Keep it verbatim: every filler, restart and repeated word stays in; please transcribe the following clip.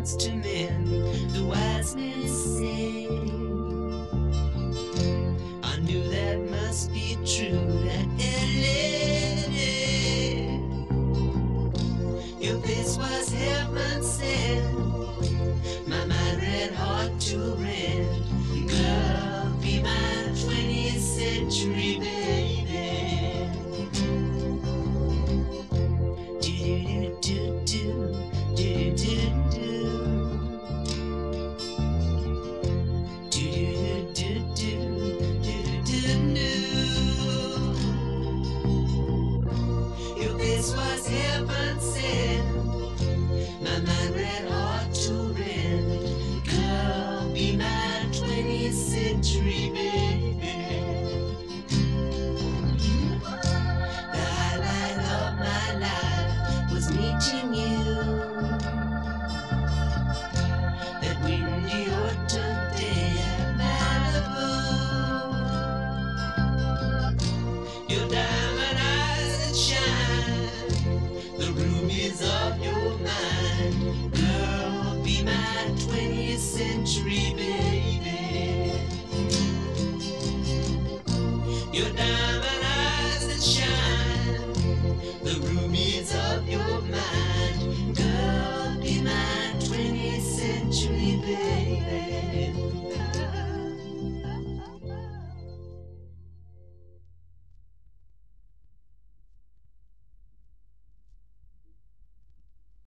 wants to mend, the wise men say. I knew that must be true, that lady, your face was heaven sent, my mind red hot to red. Girl, be my twentieth century baby. Do do do do do do do do do do do do. Your face was heaven sent, my mind red hot to red. Girl, be my twentieth century baby.